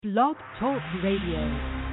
Blog Talk Radio.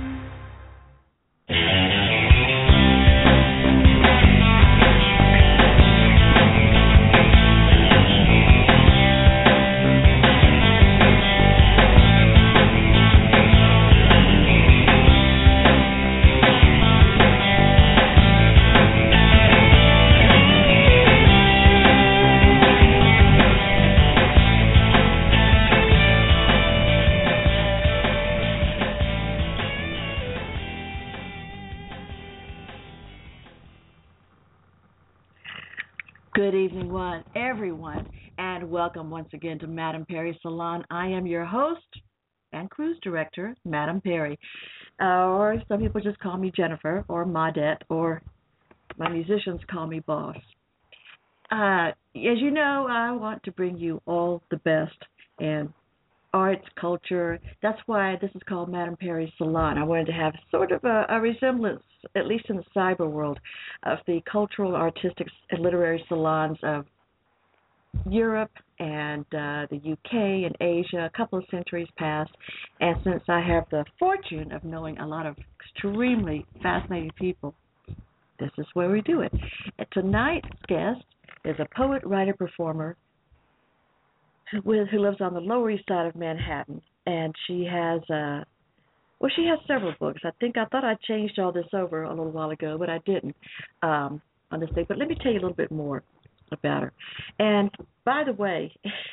Good evening, everyone, and welcome once again to Madame Perry Salon. I am your host and cruise director, Madame Perry, or some people just call me Jennifer or Maudette, or my musicians call me Boss. As you know, I want to bring you all the best in arts, culture. That's why this is called Madame Perry Salon. I wanted to have sort of a resemblance, at least in the cyber world, of the cultural, artistic, and literary salons of Europe and the UK and Asia, a couple of centuries past. And since I have the fortune of knowing a lot of extremely fascinating people, this is where we do it. And tonight's guest is a poet, writer, performer who lives on the Lower East Side of Manhattan, and she has she has several books. I thought I changed all this over a little while ago, but I didn't on this thing. But let me tell you a little bit more about her. And by the way,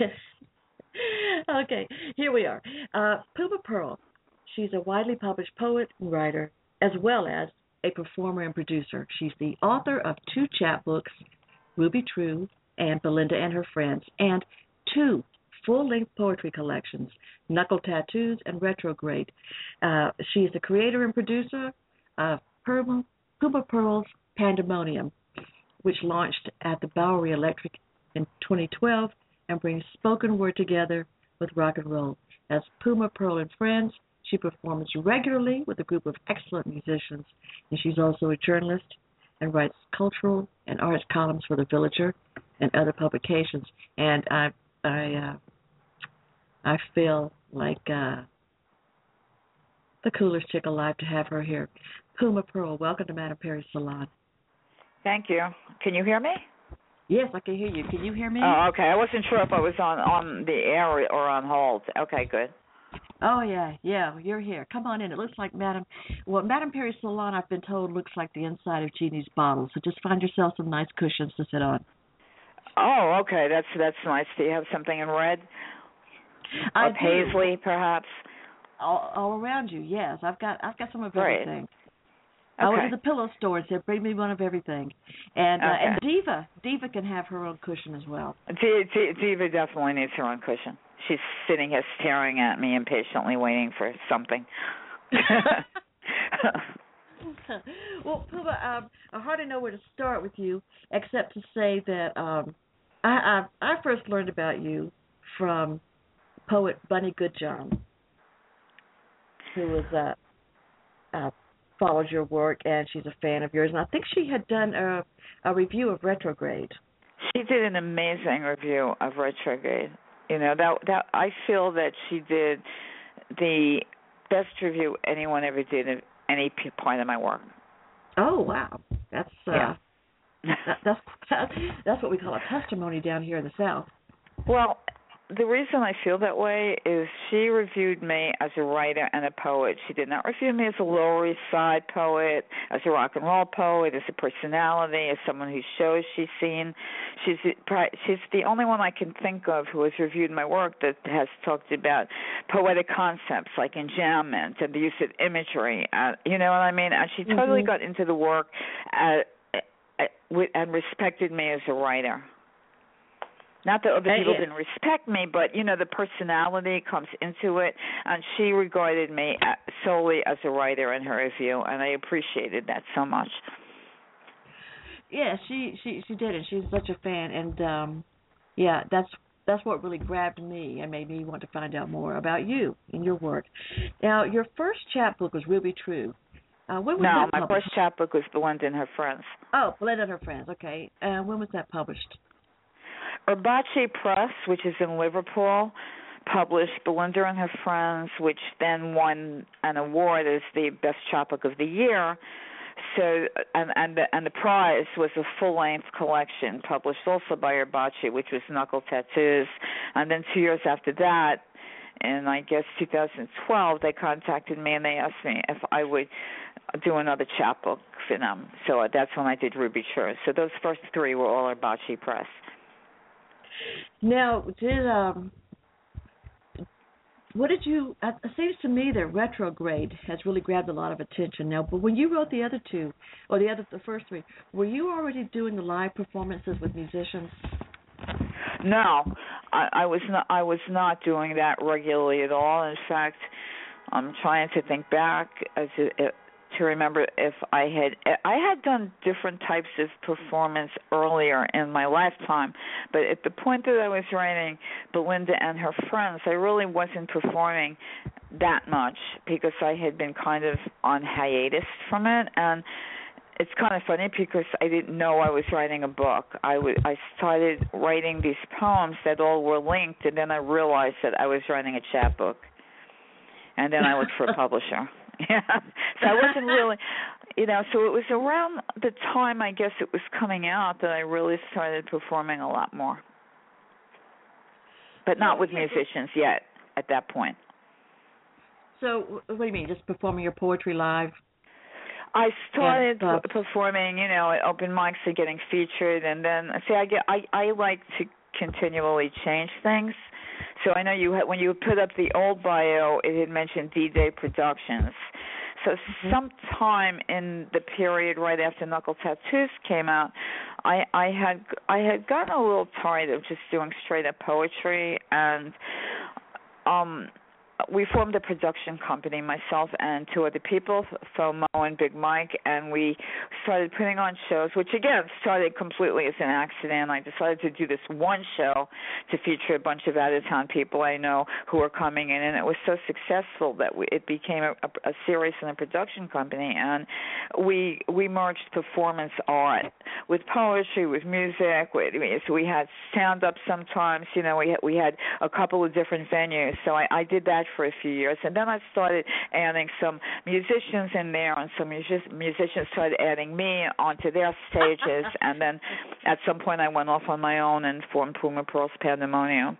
okay, here we are. Puma Pearl. She's a widely published poet and writer, as well as a performer and producer. She's the author of 2 chapbooks, Ruby True and Belinda and Her Friends, and 2 full-length poetry collections, Knuckle Tattoos and Retrograde. She is the creator and producer of Puma Pearl's Pandemonium, which launched at the Bowery Electric in 2012 and brings spoken word together with rock and roll. As Puma Pearl and Friends, she performs regularly with a group of excellent musicians, and she's also a journalist and writes cultural and arts columns for The Villager and other publications. And I feel like the coolest chick alive to have her here. Puma Pearl, welcome to Madame Perry Salon. Thank you. Can you hear me? Yes, I can hear you. Can you hear me? Oh, okay. I wasn't sure if I was on the air or on hold. Okay, good. Oh, yeah, you're here. Come on in. It looks like Madame Perry Salon, I've been told, looks like the inside of Genie's bottle. So just find yourself some nice cushions to sit on. Oh, okay. That's nice. Do you have something in red? I or paisley, perhaps? All around you, yes. I've got some of Great. everything. Okay. I went to the pillow store and said, bring me one of everything. And okay. and Diva can have her own cushion as well. Diva definitely needs her own cushion. She's sitting here staring at me impatiently, waiting for something. Well, Puma, I hardly know where to start with you, except to say that I first learned about you from poet Bunny Goodjohn, who was followed your work, and she's a fan of yours. And I think she had done a review of Retrograde. She did an amazing review of Retrograde. You know, that I feel that she did the best review anyone ever did of any part of my work. Oh, wow. That's yeah. that's what we call a testimony down here in the South. Well, the reason I feel that way is she reviewed me as a writer and a poet. She did not review me as a Lower East Side poet, as a rock and roll poet, as a personality, as someone whose shows she's seen. She's the only one I can think of who has reviewed my work that has talked about poetic concepts like enjambment and the use of imagery. You know what I mean? And she totally got into the work and respected me as a writer. Not that other people didn't respect me, but, you know, the personality comes into it, and she regarded me solely as a writer in her review, and I appreciated that so much. Yeah, she did, and she's such a fan, and, that's what really grabbed me and made me want to find out more about you and your work. Now, your first chapbook was Ruby True. When was that my published? first chapbook was Belinda and Her Friends. Oh, Belinda and Her Friends, okay. When was that published? Urbace Press, which is in Liverpool, published Belinda and Her Friends, which then won an award as the best chapbook of the year. So, and the prize was a full-length collection published also by Urbaci, which was Knuckle Tattoos. And then 2 years after that, in I guess 2012, they contacted me and they asked me if I would do another chapbook for them. So that's when I did Ruby Church. So those first three were all Urbaci Press. Now, what did you? It seems to me that Retrograde has really grabbed a lot of attention now. But when you wrote the other two, or the first three, were you already doing the live performances with musicians? No, I was not. I was not doing that regularly at all. In fact, I'm trying to think back to remember if I had done different types of performance earlier in my lifetime, but at the point that I was writing Belinda and Her Friends, I really wasn't performing that much because I had been kind of on hiatus from it. And it's kind of funny because I didn't know I was writing a book. I started writing these poems that all were linked, and then I realized that I was writing a chapbook. And then I looked for a publisher. Yeah. So I wasn't really, so it was around the time, I guess it was coming out, that I really started performing a lot more. But not with musicians yet at that point. So what do you mean, just performing your poetry live? I started performing, at open mics and getting featured, and then I like to continually change things. So I know when you put up the old bio, it had mentioned D-Day Productions. So sometime in the period right after Knuckle Tattoos came out, I had gotten a little tired of just doing straight up poetry, and we formed a production company, myself and two other people, FOMO and Big Mike, and we started putting on shows, which again started completely as an accident. I decided to do this one show to feature a bunch of out-of-town people I know who were coming in, and it was so successful that it became a series and a production company, and we merged performance art with poetry, with music. So we had stand-up sometimes. We had a couple of different venues, so I did that for a few years, and then I started adding some musicians in there, and some musicians started adding me onto their stages, and then at some point I went off on my own and formed Puma Pearl's Pandemonium.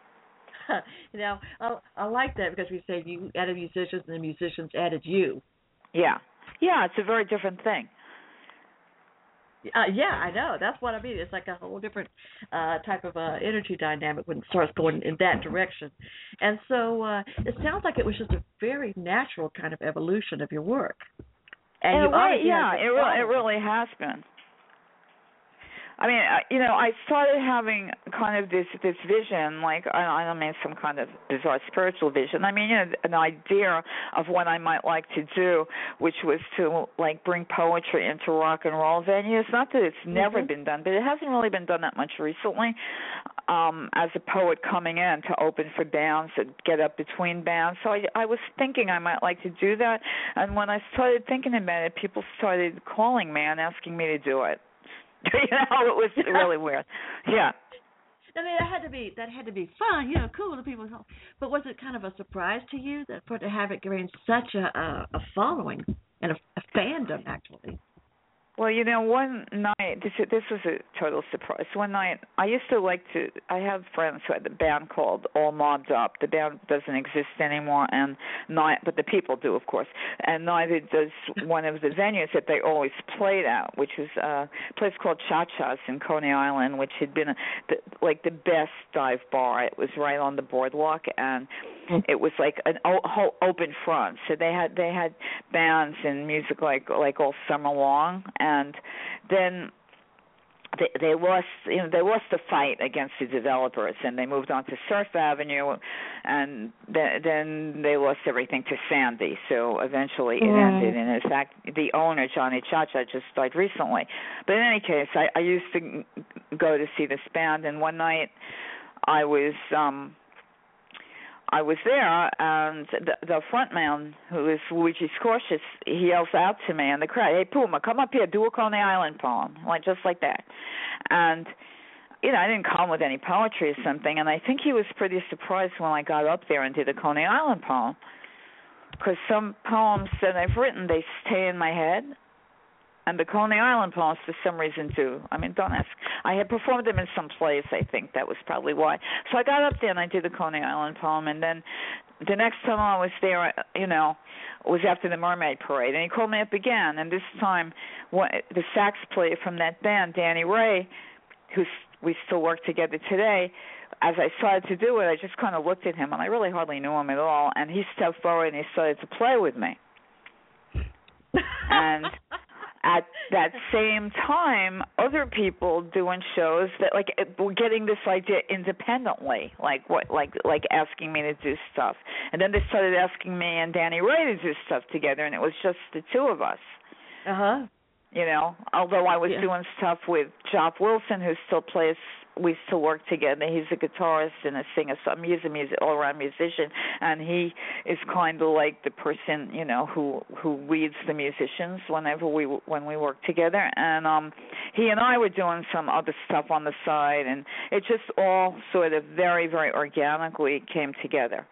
I like that because we said you added musicians and the musicians added you. Yeah, it's a very different thing. Yeah, I know. That's what I mean. It's like a whole different type of energy dynamic when it starts going in that direction. And so it sounds like it was just a very natural kind of evolution of your work. And in a way, yeah, it really has been. I mean, I started having kind of this vision, like I don't mean some kind of bizarre spiritual vision. I mean, an idea of what I might like to do, which was to like bring poetry into rock and roll venues. Not that it's never been done, but it hasn't really been done that much recently. As a poet coming in to open for bands and get up between bands, so I was thinking I might like to do that. And when I started thinking about it, people started calling me and asking me to do it. It was really weird. Yeah. I mean, that had to be fun, cool to people. But was it kind of a surprise to you to have it gain such a following and a fandom, actually? Well, one night, this was a total surprise. One night, I have friends who had a band called All Mobbed Up. The band doesn't exist anymore, but the people do, of course. And neither does one of the venues that they always played at, which was a place called Cha-Cha's in Coney Island, which had been the best dive bar. It was right on the boardwalk, and it was like an whole open front. So they had bands and music like all summer long. And then they lost the fight against the developers, and they moved on to Surf Avenue, and then they lost everything to Sandy. So eventually it ended. And in fact, the owner, Johnny Cha-Cha, just died recently. But in any case, I used to go to see this band, and one night I was there, and the front man, who is Luigi Scorsius, he yells out to me in the crowd, "Hey, Puma, come up here, do a Coney Island poem," just like that. And I didn't come with any poetry or something, and I think he was pretty surprised when I got up there and did a Coney Island poem, because some poems that I've written, they stay in my head, and the Coney Island poems, for some reason, do. I mean, don't ask. I had performed them in some place, I think. That was probably why. So I got up there and I did the Coney Island poem, and then the next time I was there, was after the Mermaid Parade, and he called me up again, and this time the sax player from that band, Danny Ray, we still work together today, as I started to do it, I just kind of looked at him, and I really hardly knew him at all, and he stepped forward and he started to play with me. And at that same time, other people doing shows that were getting this idea independently, like asking me to do stuff, and then they started asking me and Danny Ray to do stuff together, and it was just the two of us. Although I was doing stuff with Joff Wilson, who still plays. We still work together. He's a guitarist and a singer. So he's a all-around musician, and he is kind of like the person, who leads the musicians when we work together. And he and I were doing some other stuff on the side, and it just all sort of very, very organically came together.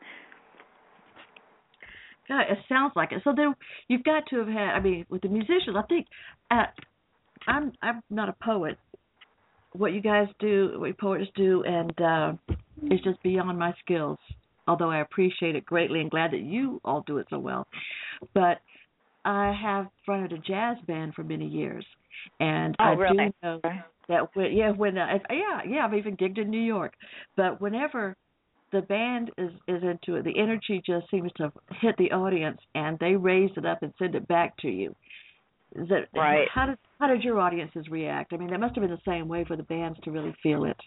God, it sounds like it. So then you've got to have had. With the musicians, I think I'm not a poet. What you guys do, what you poets do, and it's just beyond my skills, although I appreciate it greatly and glad that you all do it so well. But I have fronted a jazz band for many years, and I really? do know that I've even gigged in New York. But whenever the band is into it, the energy just seems to hit the audience, and they raise it up and send it back to you. Is that right? How did your audiences react? That must have been the same way for the bands to really feel it.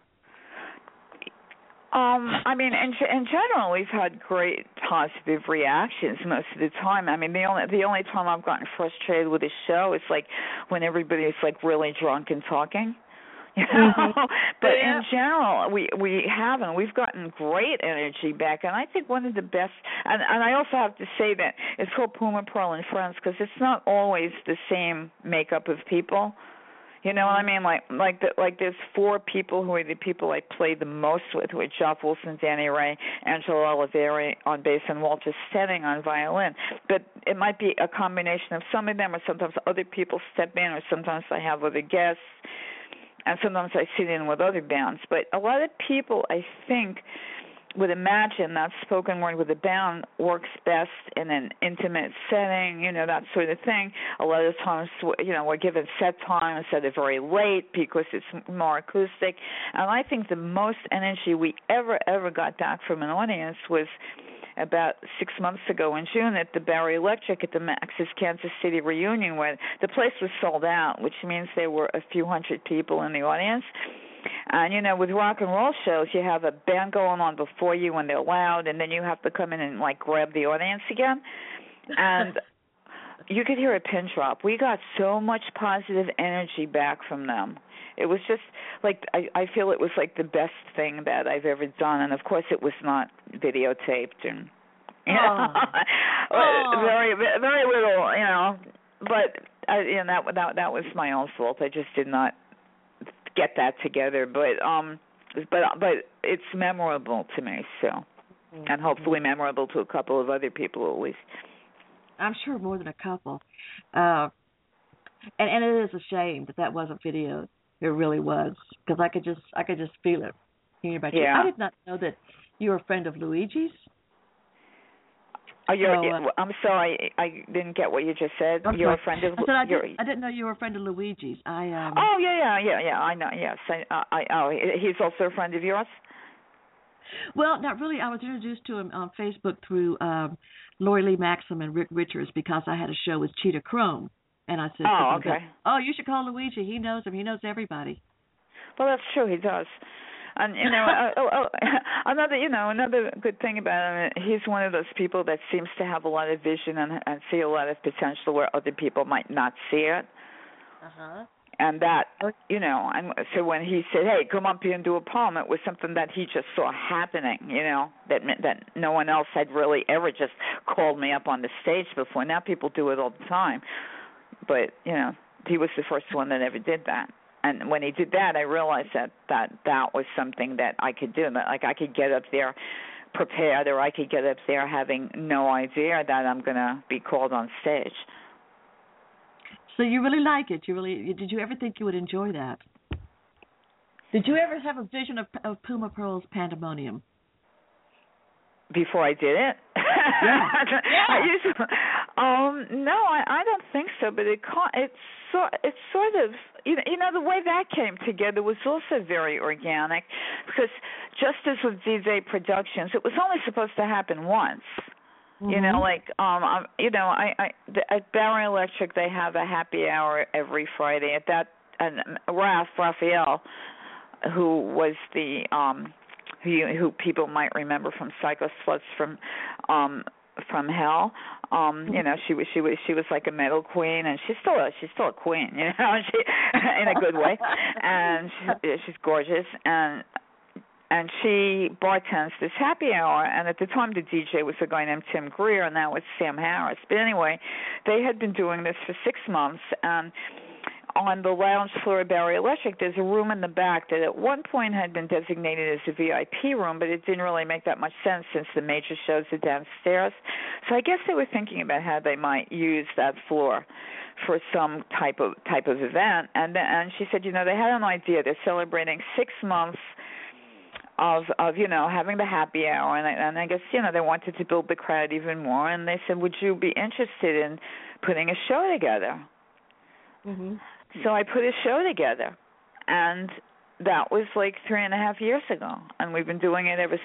In general, we've had great positive reactions most of the time. The only time I've gotten frustrated with a show is when everybody's really drunk and talking. But in general, we've gotten great energy back, and I think one of the best. And I also have to say that it's called Puma Pearl and Friends because it's not always the same makeup of people. You know what I mean? Like there's four people who are the people I play the most with Joff Wilson, Danny Ray, Angelo Oliveri on bass, and Walter Stenning on violin. But it might be a combination of some of them, or sometimes other people step in, or sometimes I have other guests. And sometimes I sit in with other bands. But a lot of people, I think, would imagine that spoken word with a band works best in an intimate setting, that sort of thing. A lot of times, we're given set time instead of very late because it's more acoustic. And I think the most energy we ever got back from an audience was about 6 months ago in June at the Barry Electric at the Max's Kansas City reunion, where the place was sold out, which means there were a few hundred people in the audience. And, with rock and roll shows, you have a band going on before you when they're loud, and then you have to come in and, grab the audience again. And you could hear a pin drop. We got so much positive energy back from them. It was just I feel it was the best thing that I've ever done, and of course it was not videotaped and very very little, But that was my own fault. I just did not get that together. But it's memorable to me, and hopefully memorable to a couple of other people at least. I'm sure more than a couple, and it is a shame that wasn't videoed. It really was, because I could just feel it hearing about you. I did not know that you were a friend of Luigi's. I'm sorry, I didn't get what you just said. You're a friend of. I didn't know you were a friend of Luigi's. Oh yeah. I know. Yes, he's also a friend of yours. Well, not really. I was introduced to him on Facebook through Lori Lee Maxim and Rick Richards because I had a show with Cheetah Chrome. And I said, you should call Luigi. He knows him. He knows everybody. Well, that's true. He does. And, another good thing about him, he's one of those people that seems to have a lot of vision and see a lot of potential where other people might not see it. And that, and so when he said, hey, come up here and do a poem, it was something that he just saw happening, that no one else had really ever just called me up on the stage before. Now people do it all the time. But, he was the first one that ever did that. and when he did that, I realized that was something that I could do. That, like, I could get up there prepared, or I could get up there having no idea that I'm going to be called on stage. So you really like it? Did you ever think you would enjoy that? Did you ever have a vision of Puma Pearl's Pandemonium? Before I did it? Yeah. No, I don't think so. But it's sort of, you know, the way that came together was also very organic, because just as with DJ Productions, it was only supposed to happen once. Mm-hmm. You know, like at Barry Electric, they have a happy hour every Friday. At that, and Raphael, who was the who people might remember from Psycho Sluts from Hell. You know, she was like a metal queen, and she's still a queen, you know, she in a good way, and she's gorgeous, and she bartends this happy hour, and at the time the DJ was a guy named Tim Greer, and now it's Sam Harris. But anyway, they had been doing this for 6 months, and on the lounge floor of Barry Electric, there's a room in the back that at one point had been designated as a VIP room, but it didn't really make that much sense since the major shows are downstairs. So I guess they were thinking about how they might use that floor for some type of event. And she said, you know, they had an idea. They're celebrating 6 months of you know, having the happy hour, and I guess, you know, they wanted to build the crowd even more. And they said, would you be interested in putting a show together? Mm-hmm. So I put a show together, and that was like 3.5 years ago, and we've been doing it ever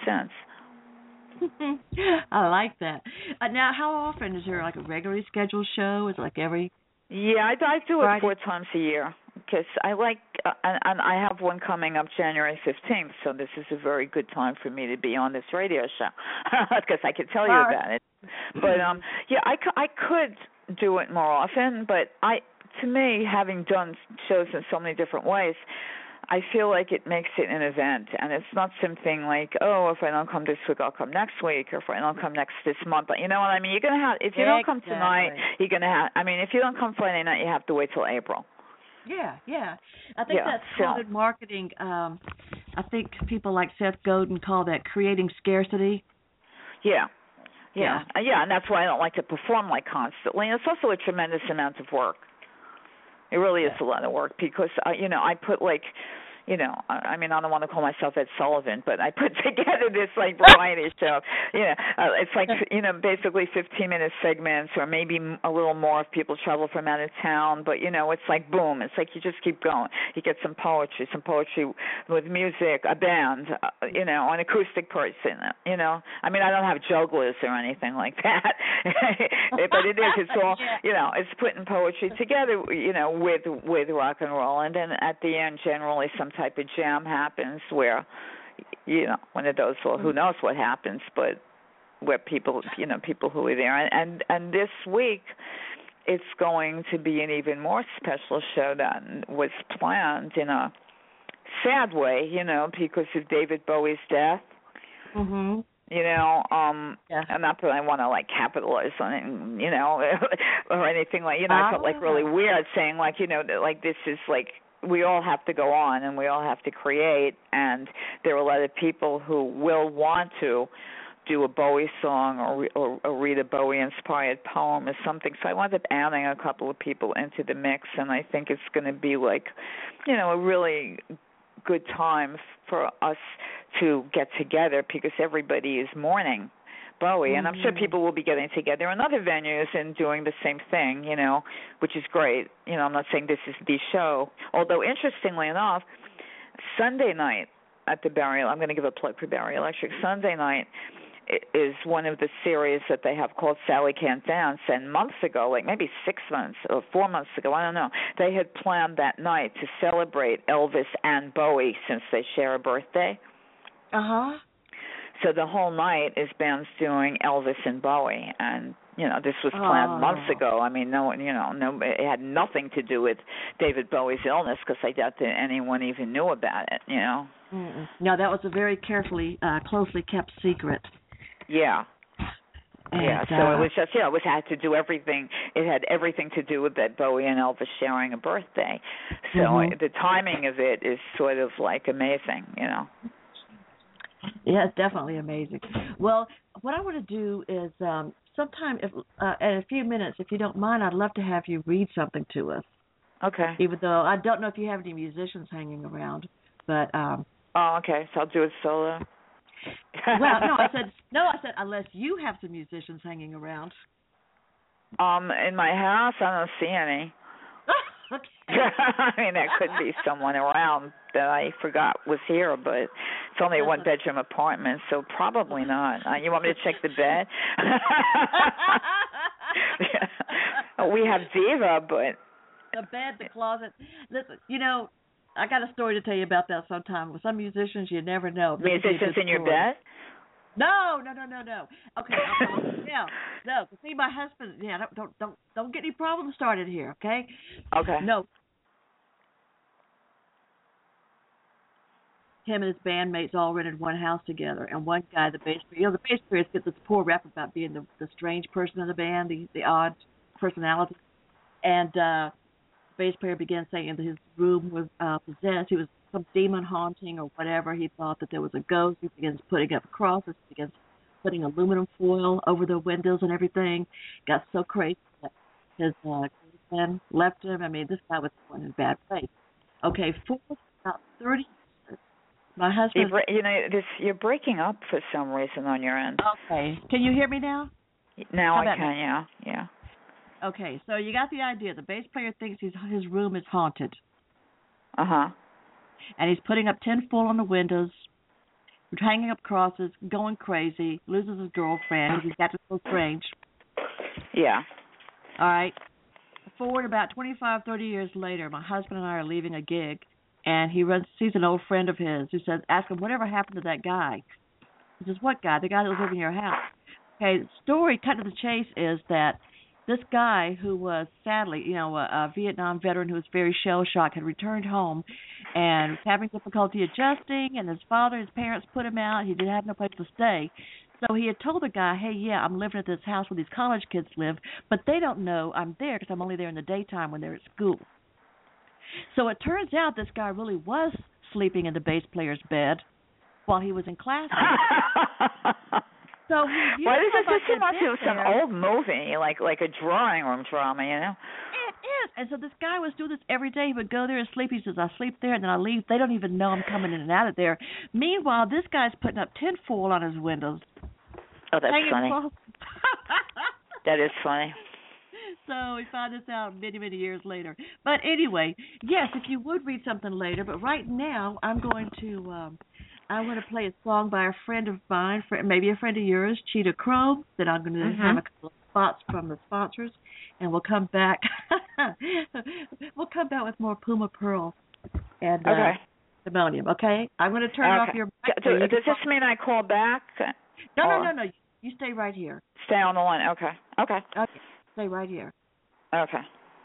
since. I like that. Now, how often is there like a regularly scheduled show? Is it like every? Yeah, I do it Friday? 4 times a year, because I like, and I have one coming up January 15th, so this is a very good time for me to be on this radio show, because I could tell you about it. But yeah, I could do it more often, but to me, having done shows in so many different ways, I feel like it makes it an event, and it's not something like, oh, if I don't come this week, I'll come next week, or if I don't come this month. But you know what I mean? You're gonna have, if you don't come tonight, you're gonna have. I mean, if you don't come Friday night, you have to wait till April. Yeah. I think that's coded marketing. I think people like Seth Godin call that creating scarcity. Yeah, and that's why I don't like to perform like constantly. And it's also a tremendous amount of work. It really is a lot of work, because, you know, I put like, you know, I mean, I don't want to call myself Ed Sullivan, but I put together this like variety show. You know, it's like, you know, basically 15-minute segments, or maybe a little more if people travel from out of town. But, you know, it's like boom. It's like you just keep going. You get some poetry with music, a band, you know, an acoustic person. You know, I mean, I don't have jugglers or anything like that, but it is. It's all, you know, it's putting poetry together, you know, with rock and roll, and then at the end, generally some type of jam happens where, you know, one of those, well, who knows what happens, but where people, you know, people who are there. And this week it's going to be an even more special show than was planned, in a sad way, you know, because of David Bowie's death. Mm-hmm. You know, and not that I want to like capitalize on it, you know, or anything like, you know, I felt like really weird saying like, you know, like this is like, we all have to go on and we all have to create, and there are a lot of people who will want to do a Bowie song or read a Bowie-inspired poem or something. So I wound up adding a couple of people into the mix, and I think it's going to be like, you know, a really good time for us to get together, because everybody is mourning Bowie, and I'm sure people will be getting together in other venues and doing the same thing, you know, which is great. You know, I'm not saying this is the show, although interestingly enough, Sunday night at the Barry, I'm going to give a plug for Barry Electric. Sunday night is one of the series that they have called Sally Can't Dance, and months ago, like maybe 6 months or 4 months ago, I don't know, they had planned that night to celebrate Elvis and Bowie since they share a birthday. Uh-huh. So the whole night is bands doing Elvis and Bowie, and you know, this was planned months ago. I mean, it had nothing to do with David Bowie's illness, because I doubt that anyone even knew about it. You know. No, that was a very carefully, closely kept secret. Yeah. Yeah, And, so it was just, it had to do everything. It had everything to do with that Bowie and Elvis sharing a birthday. So the timing of it is sort of like amazing, Yeah, it's definitely amazing. Well, what I want to do is sometime, in a few minutes, if you don't mind, I'd love to have you read something to us. Okay. Even though I don't know if you have any musicians hanging around, but oh, okay. So I'll do it solo. Well, I said unless you have some musicians hanging around. In my house, I don't see any. Okay. I mean, there could be someone around that I forgot was here, but it's only a one-bedroom apartment, so probably not. You want me to check the bed? We have Diva, but the bed, the closet. Listen, I got a story to tell you about that sometime. With some musicians, you never know. Musicians in your bed? No. Okay, no. See, my husband. Yeah, don't get any problems started here. Okay. Okay. No. Him and his bandmates all rented one house together, and one guy, the bass player, the bass players get this poor rep about being the strange person in the band, the odd personality, and bass player began saying that his room was possessed. He was some demon haunting or whatever. He thought that there was a ghost. He begins putting up crosses. He begins putting aluminum foil over the windows and everything. Got so crazy that his girlfriend left him. I mean, this guy was going in a bad place. Okay, for about 30 years, my husband... You're breaking up for some reason on your end. Okay. Can you hear me now? Now I can, yeah. Okay, so you got the idea. The bass player thinks his room is haunted. Uh-huh. And he's putting up tinfoil on the windows, hanging up crosses, going crazy, loses his girlfriend. He's got to so strange. Yeah. All right. Forward about 25, 30 years later, my husband and I are leaving a gig, and he sees an old friend of his who says, ask him, whatever happened to that guy? He says, what guy? The guy that was living in your house. Okay, the story, cut to the chase, is that this guy who was sadly, a Vietnam veteran who was very shell-shocked, had returned home and was having difficulty adjusting, and his parents put him out. He didn't have no place to stay. So he had told the guy, hey, I'm living at this house where these college kids live, but they don't know I'm there because I'm only there in the daytime when they're at school. So it turns out this guy really was sleeping in the bass player's bed while he was in class. So why does this seem like it was some old movie, like a drawing room drama, It is. And so this guy was doing this every day. He would go there and sleep. He says, I sleep there, and then I leave. They don't even know I'm coming in and out of there. Meanwhile, this guy's putting up tinfoil on his windows. Oh, that's funny. That is funny. So we found this out many, many years later. But anyway, yes, if you would read something later. But right now, I'm going to... I want to play a song by a friend of mine, maybe a friend of yours, Cheetah Chrome. Then I'm going to have a couple of spots from the sponsors, and we'll come back. We'll come back with more Puma Pearl and Timonium. Okay, I'm going to turn off your mic. Does this mean I call back? No. You stay right here. Stay on the line. Okay. Stay right here. Okay.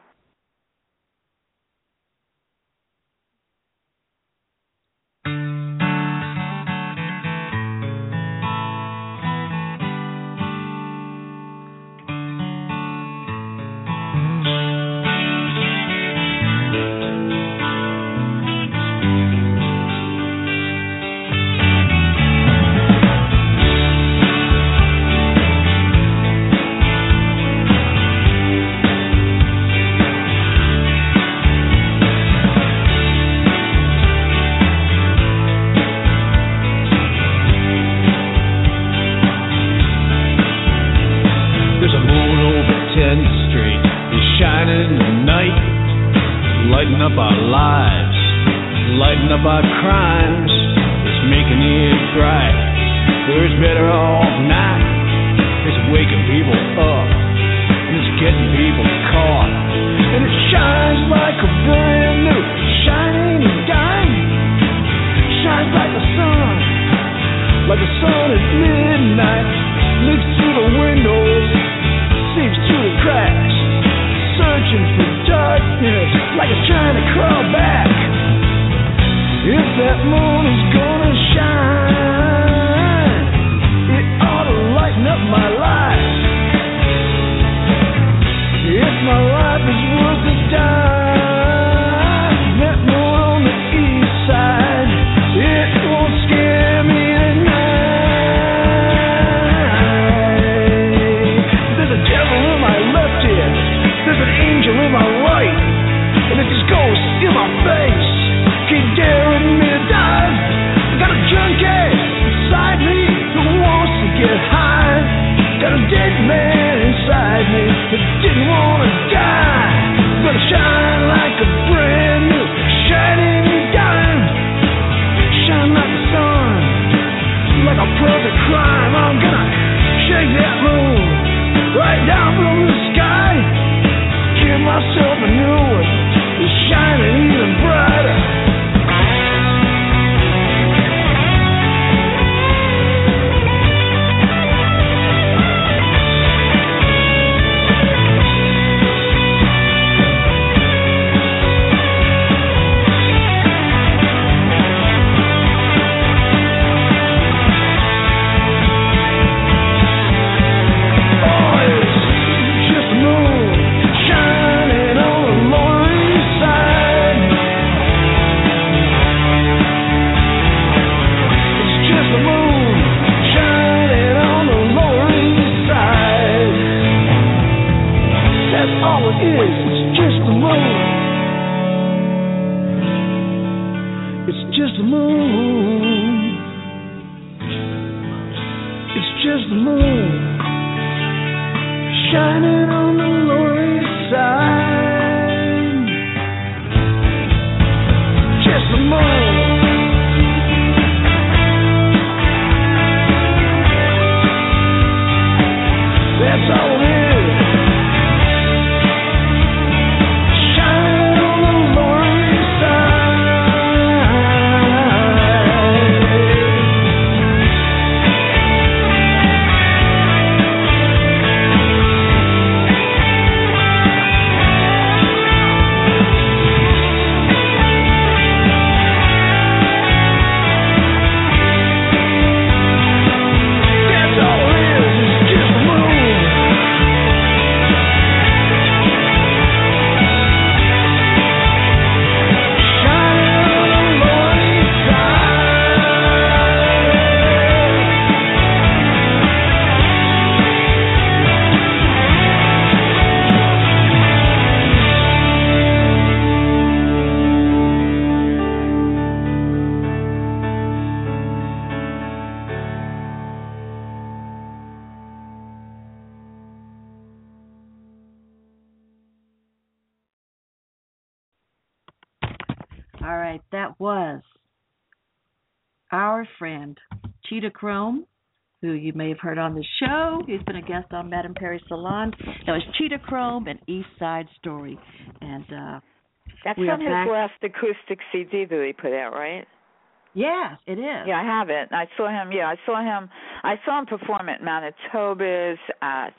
Up our lives, lighting up our crimes, it's making it bright. It's better off night, it's waking people up, and it's getting people caught. And it shines like a brand new, shining diamond. Shines like the sun at midnight. Looks through the windows, seeps through the cracks, searching for darkness, like it's trying to crawl back. If that moon is gonna shine, it ought to lighten up my life. my left ear. There's an angel in my right, and there's this ghost in my face. Keep daring me to die. I got a junkie inside me who wants to get high. Got a dead man inside me that didn't want to die. I'm gonna shine like a brand new shining dime. Shine like the sun, like a perfect crime. I'm gonna shake that moon right down from the sky. Give myself a new one that's shining even brighter. All right, that was our friend Cheetah Chrome, who you may have heard on the show. He's been a guest on Madame Perry Salon. That was Cheetah Chrome and East Side Story. And that's from his last acoustic CD that he put out, right? Yes, it is. Yeah, I have it. I saw him. Yeah, I saw him perform at Manitoba's, at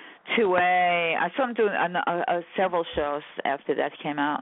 2A. I saw him doing several shows after that came out.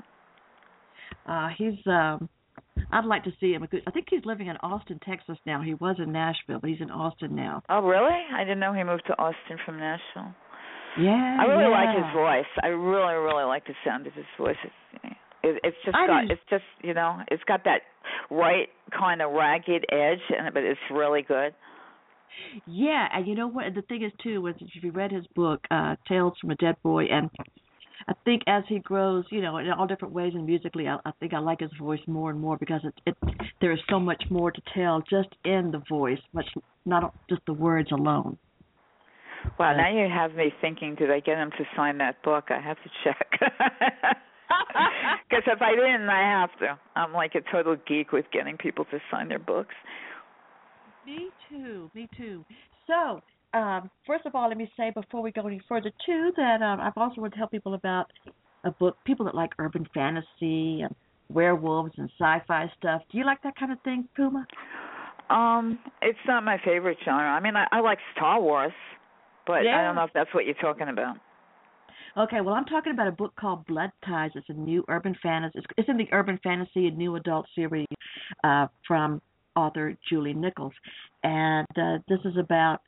I'd like to see him. I think he's living in Austin, Texas now. He was in Nashville, but he's in Austin now. Oh, really? I didn't know he moved to Austin from Nashville. Yeah, I really like his voice. I really, really like the sound of his voice. It's got that right kind of ragged edge, but it's really good. Yeah, and you know what? The thing is too, was if you read his book, Tales from a Dead Boy, and I think as he grows, in all different ways and musically, I think I like his voice more and more because there is so much more to tell just in the voice, not just the words alone. Wow, now you have me thinking, did I get him to sign that book? I have to check. Because if I didn't, I have to. I'm like a total geek with getting people to sign their books. Me too. So, first of all, let me say before we go any further, too, that I've also want to tell people about a book, people that like urban fantasy and werewolves and sci-fi stuff. Do you like that kind of thing, Puma? It's not my favorite genre. I mean, I like Star Wars, but yeah. I don't know if that's what you're talking about. Okay, well, I'm talking about a book called Blood Ties. It's a new urban fantasy. It's in the urban fantasy and new adult series from author Julie Nichols. And this is about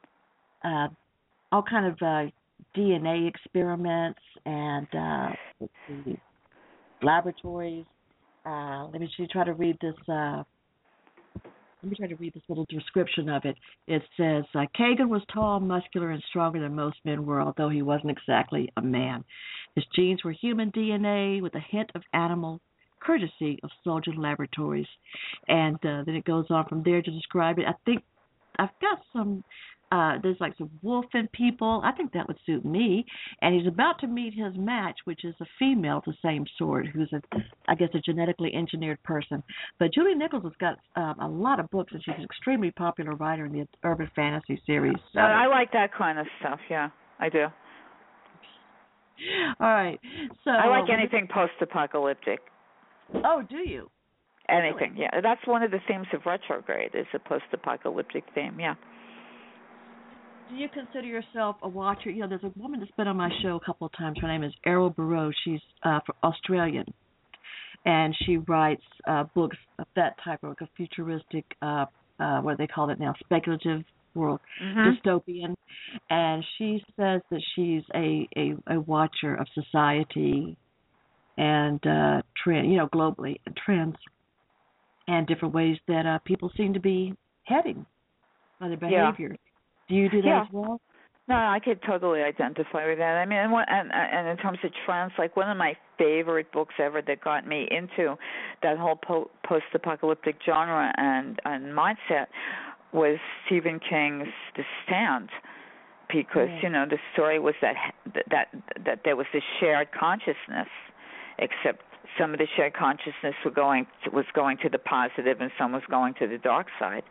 all kind of DNA experiments and laboratories. Let me try to read this let me try to read this little description of it. It says, Kagan was tall, muscular, and stronger than most men were, although he wasn't exactly a man. His genes were human DNA with a hint of animal, courtesy of Soldier Laboratories. And then it goes on from there to describe it. I think I've got some, there's like some wolfen people. I think that would suit me. And he's about to meet his match, which is a female of the same sort, who's, I guess, a genetically engineered person. But Julie Nichols has got a lot of books, and she's an extremely popular writer in the urban fantasy series. I like that kind of stuff, yeah, I do. All right. So I like anything post-apocalyptic. Oh, do you? Anything, really? Yeah. That's one of the themes of Retrograde, is a post-apocalyptic theme, yeah. Do you consider yourself a watcher? You know, there's a woman that's been on my show a couple of times. Her name is Errol Burrow. She's Australian, and she writes books of that type, like a futuristic, what do they call it now, speculative world, dystopian. And she says that she's a watcher of society and trend, you know, globally, trends and different ways that people seem to be heading by their behavior. Yeah. Do you do that as well? No, I could totally identify with that. I mean, and in terms of trends, like one of my favorite books ever that got me into that whole post-apocalyptic genre and mindset was Stephen King's The Stand, because you know the story was that there was this shared consciousness, except some of the shared consciousness was going to the positive and some was going to the dark side.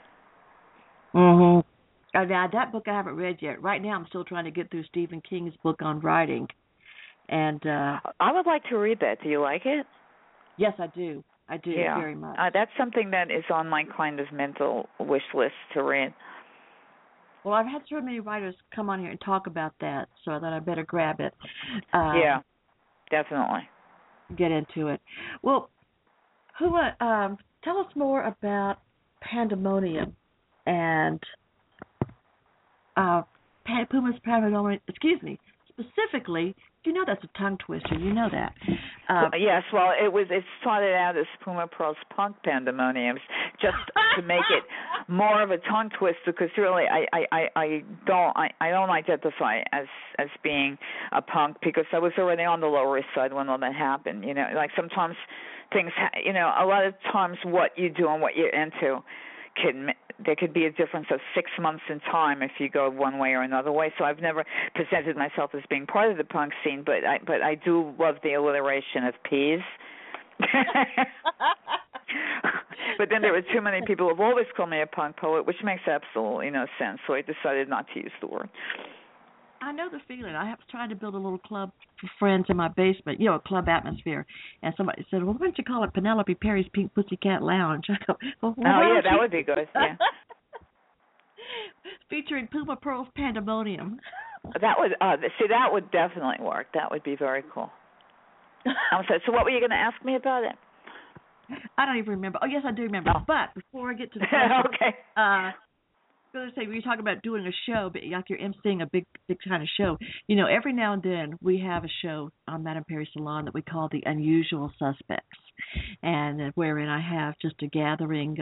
Mhm. Now, that book I haven't read yet. Right now I'm still trying to get through Stephen King's book on writing. And I would like to read that. Do you like it? Yes, I do. I do very much. That's something that is on my kind of mental wish list to read. Well, I've had so many writers come on here and talk about that, so I thought I'd better grab it. Yeah, definitely. Get into it. Well, tell us more about Pandemonium and Puma's Pandemonium. Excuse me. Specifically, you know that's a tongue twister. You know that. Yes. Well, it started out as Puma Pearl's Punk Pandemonium, just to make it more of a tongue twister. Because really, I don't identify as being a punk, because I was already on the Lower East Side when all that happened. You know, like sometimes things. You know, a lot of times what you do and what you're into there could be a difference of 6 months in time if you go one way or another way. So I've never presented myself as being part of the punk scene, but I do love the alliteration of P's. But then there were too many people who have always called me a punk poet, which makes absolutely no sense. So I decided not to use the word. I know the feeling. I was trying to build a little club for friends in my basement, you know, a club atmosphere. And somebody said, well, why don't you call it Penelope Perry's Pink Pussycat Lounge? I go, well, that would be good, yeah. Featuring Puma Pearl's Pandemonium. That would that would definitely work. That would be very cool. So what were you going to ask me about it? I don't even remember. Oh, yes, I do remember. Oh. But before I get to the question, okay. I was going to say, when you talk about doing a show, but like you're emceeing a big kind of show, you know, every now and then we have a show on Madame Perry Salon that we call The Unusual Suspects, and wherein I have just a gathering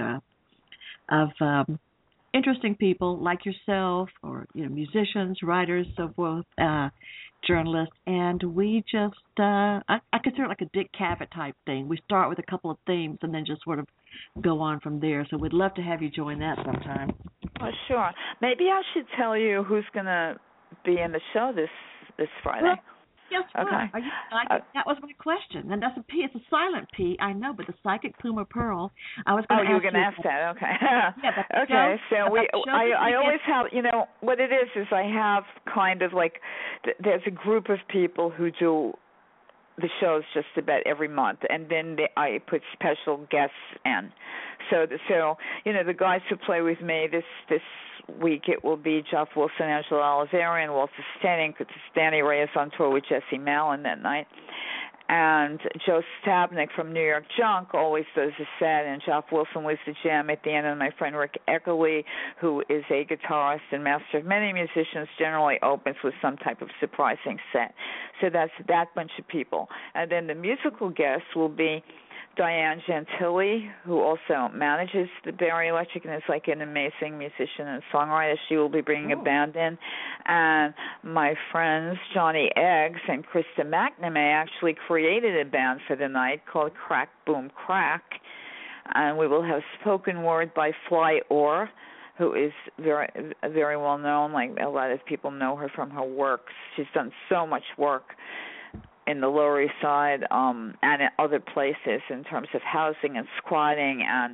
of interesting people like yourself, or, you know, musicians, writers, so forth, journalists, and we just, I consider it like a Dick Cavett type thing. We start with a couple of themes and then just sort of go on from there. So we'd love to have you join that sometime. Oh, sure. Maybe I should tell you who's going to be in the show this Friday. Well, guess what? Okay. That was my question. And that's a P. It's a silent P, I know, but the psychic Puma Pearl. I was going to ask you. Oh, you were going to ask that. Okay. Yeah, okay. So I always have, you know, what it is I have kind of like, there's a group of people who do the shows just about every month, and then I put special guests in. So you know, the guys who play with me this week, it will be Jeff Wilson, Angela Oliverian, Walter Stanning, because Danny Ray is on tour with Jesse Malin that night. And Joe Stabnick from New York Junk always does a set, and Jeff Wilson leads the jam at the end, and my friend Rick Eckerly, who is a guitarist and master of many musicians, generally opens with some type of surprising set. So that's that bunch of people. And then the musical guests will be Diane Gentili, who also manages the Barrie Electric and is like an amazing musician and songwriter. She will be bringing a band in. And my friends Johnny Eggs and Krista McNamee actually created a band for the night called Crack Boom Crack. And we will have spoken word by Fly Orr, who is very, very well known. Like, a lot of people know her from her works. She's done so much work in the Lower East Side and in other places in terms of housing and squatting and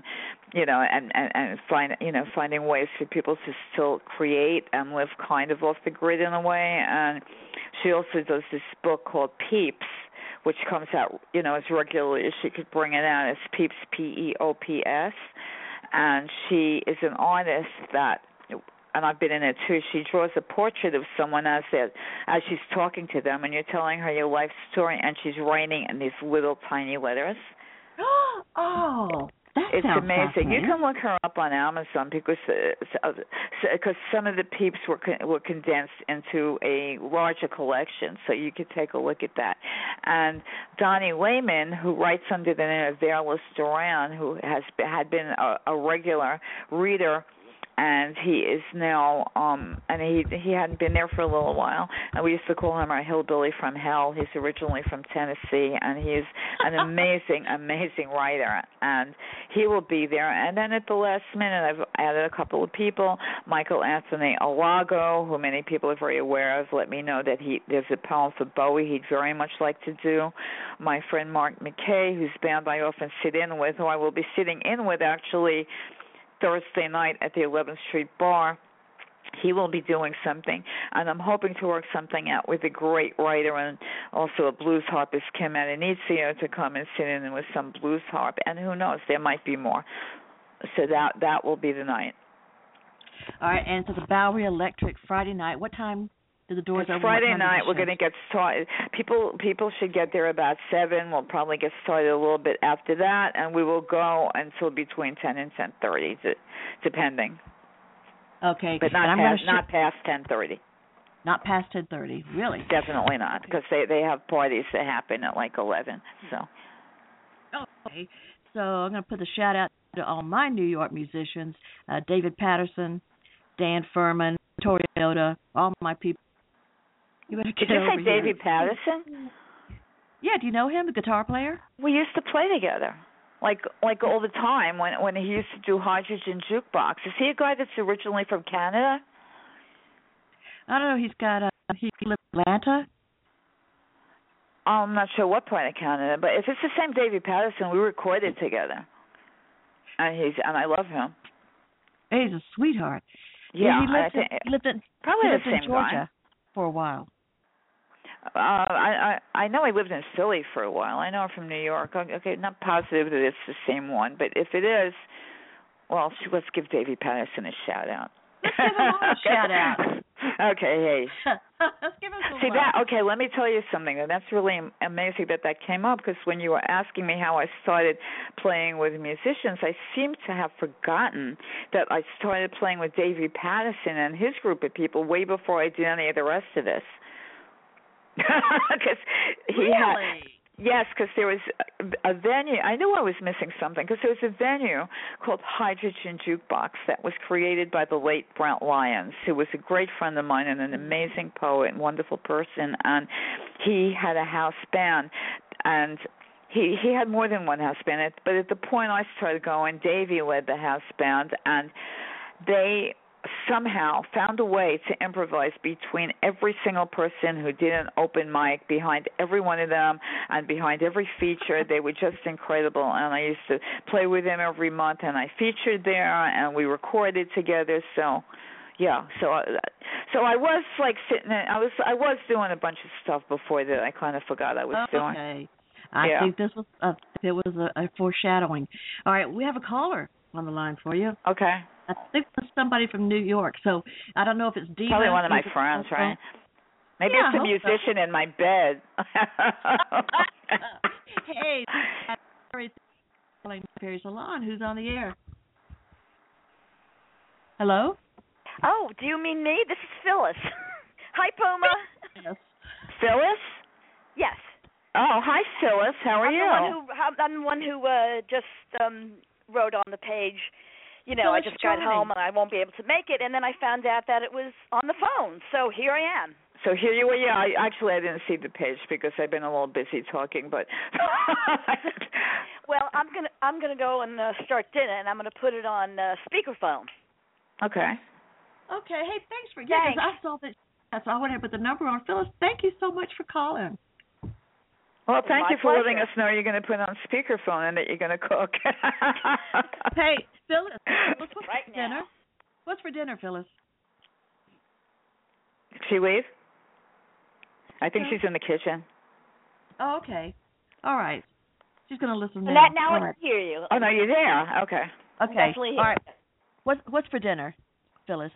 finding ways for people to still create and live kind of off the grid in a way. And she also does this book called Peeps, which comes out as regularly as she could bring it out. It's Peeps, P-E-O-P-S, and she is an artist that, and I've been in it too, she draws a portrait of someone as she's talking to them, and you're telling her your life story, and she's writing in these little tiny letters. Oh, that it's sounds amazing. You can look her up on Amazon because some of the Peeps were condensed into a larger collection, so you could take a look at that. And Donnie Lehman, who writes under the name of Valis Duran, who had been a regular reader, and he is now, and he hadn't been there for a little while, and we used to call him our hillbilly from hell. He's originally from Tennessee, and he's an amazing, amazing writer, and he will be there. And then at the last minute, I've added a couple of people. Michael Anthony Alago, who many people are very aware of, let me know that there's a poem for Bowie he'd very much like to do. My friend Mark McKay, whose band I often sit in with, who I will be sitting in with actually Thursday night at the 11th Street Bar. He will be doing something, and I'm hoping to work something out with a great writer and also a blues harpist, Kim Adanizio, to come and sit in with some blues harp, and who knows, there might be more. So that will be the night. All right, and so the Bowery Electric Friday night, what time do the doors open? Friday night, we're going to get started. People should get there about 7. We'll probably get started a little bit after that, and we will go until between 10 and 10:30, depending. Okay. But not past 10:30. Not past 10:30, really? Definitely not, because they have parties that happen at like 11. So. Okay. So I'm going to put a shout out to all my New York musicians, David Patterson, Dan Furman, Tori Yoda, all my people. Did you say David Patterson? Yeah, do you know him, the guitar player? We used to play together, like all the time when he used to do Hydrogen Jukebox. Is he a guy that's originally from Canada? I don't know. He lives in Atlanta. I'm not sure what part of Canada, but if it's the same David Patterson, we recorded together, and I love him. He's a sweetheart. Yeah, he lived in Georgia guy. For a while. I know he lived in Philly for a while. I know him from New York. Okay, not positive that it's the same one, but if it is, well, let's give Davey Patterson a shout out. Let's give him a shout out. Okay, hey. Let's give him some See love. that? Okay, let me tell you something. That's really amazing that came up, because when you were asking me how I started playing with musicians, I seem to have forgotten that I started playing with Davey Patterson and his group of people way before I did any of the rest of this. Because yes, because there was a venue. I knew I was missing something, because there was a venue called Hydrogen Jukebox that was created by the late Brent Lyons, who was a great friend of mine and an amazing poet and wonderful person. And he had a house band, and he had more than one house band. But at the point I started going, Davey led the house band, and they somehow found a way to improvise between every single person who did an open mic, behind every one of them and behind every feature. They were just incredible, and I used to play with them every month, and I featured there, and we recorded together. So yeah, so I was like sitting in, I was doing a bunch of stuff before that I kind of forgot I was doing. Okay. I think this was a foreshadowing. All right, we have a caller on the line for you. Okay. I think it's somebody from New York, so I don't know if it's Diva. Probably one of my friends, right? Maybe it's a musician in my bed. Hey, Perry Salon, who's on the air? Hello? Oh, do you mean me? This is Phyllis. Hi, Puma. Yes. Phyllis? Yes. Oh, Oh, hi, Phyllis. How are you? I'm the one who just wrote on the page. You know, I just got home and I won't be able to make it, and then I found out that it was on the phone. So here I am. So here you are. Yeah, I didn't see the page because I've been a little busy talking, but. Well, I'm gonna go and start dinner, and I'm gonna put it on speakerphone. Okay. Okay. Hey, thanks for getting. I saw that. That's all I wanted to put the number on. Phyllis, thank you so much for calling. Well, thank you for pleasure. letting us know you're going to put on speakerphone and that you're going to cook. Hey, Phyllis, what's for right dinner? Now. What's for dinner, Phyllis? Did she leave? I think she's in the kitchen. Oh, okay. All right. She's going to listen now. Now I can hear you. Oh, no, you're there. Okay. Okay. Definitely here. All right. What's for dinner, Phyllis?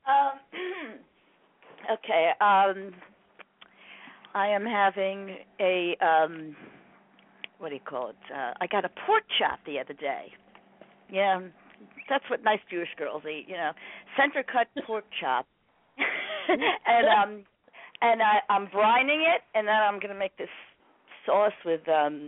Okay. I am having a what do you call it? I got a pork chop the other day. Yeah, that's what nice Jewish girls eat, you know, center cut pork chop. and I'm brining it, and then I'm going to make this sauce with